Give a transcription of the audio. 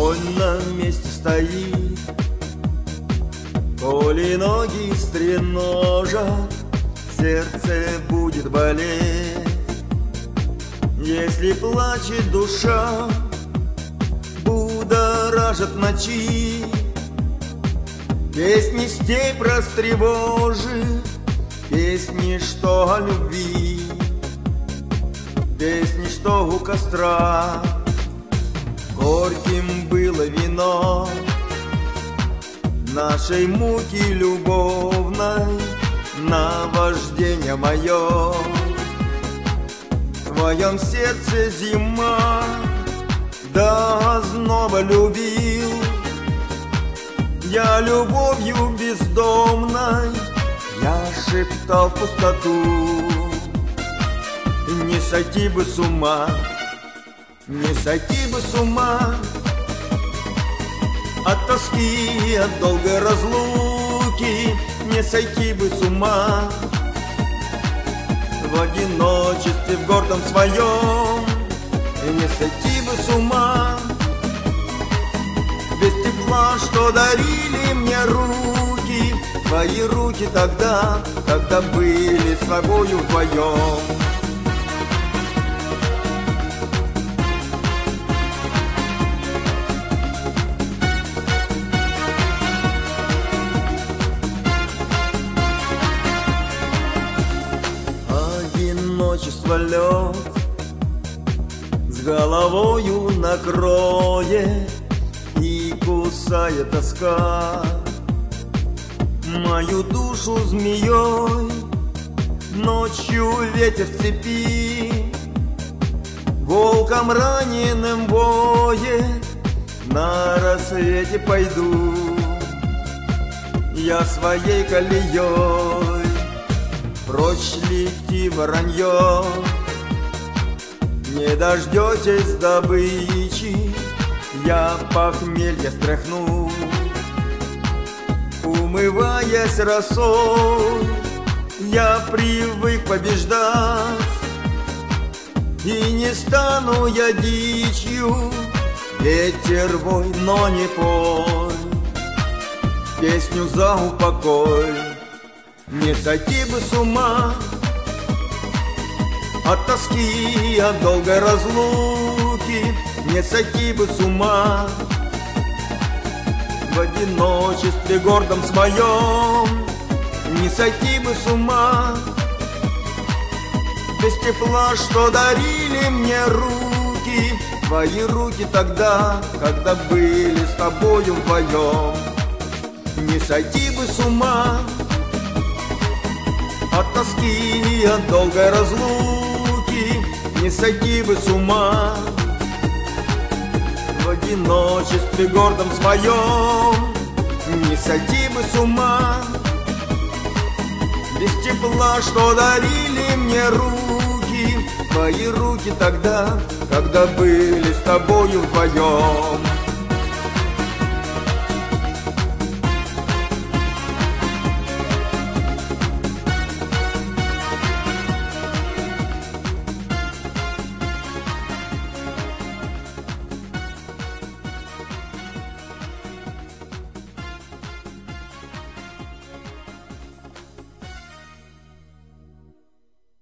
Конь на месте стоит, коли ноги стреножат, сердце будет болеть. Если плачет душа, будоражит ночи, песни степь растревожит, песни, что о любви, песни, что у костра. Горьким было вино нашей муки любовной, наваждение мое. В твоем сердце зима, да снова любил я любовью бездомной. Я шептал в пустоту: не сойти бы с ума, не сойти бы с ума от тоски, от долгой разлуки, не сойти бы с ума в одиночестве, в гордом своем, не сойти бы с ума без тепла, что дарили мне руки, твои руки тогда, когда были с тобою вдвоем. Одиночество лед с головою накроет, и кусает тоска мою душу змеей. Ночью ветер в цепи волком раненым воет. На рассвете пойду я своей колеей, прочь лети воронье, не дождетесь добычи, я похмелье стряхну. Умываясь росой, я привык побеждать, и не стану я дичью. Ветер вой, но не пой песню за упокой. Не сойти бы с ума от тоски, от долгой разлуки, не сойти бы с ума в одиночестве гордом своем, не сойти бы с ума без тепла, что дарили мне руки, твои руки тогда, когда были с тобою вдвоем. Не сойти бы с ума от тоски, от долгой разлуки, не сойти бы с ума в одиночестве гордом своем, не сойти бы с ума без тепла, что дарили мне руки, твои руки тогда, когда были с тобою вдвоем.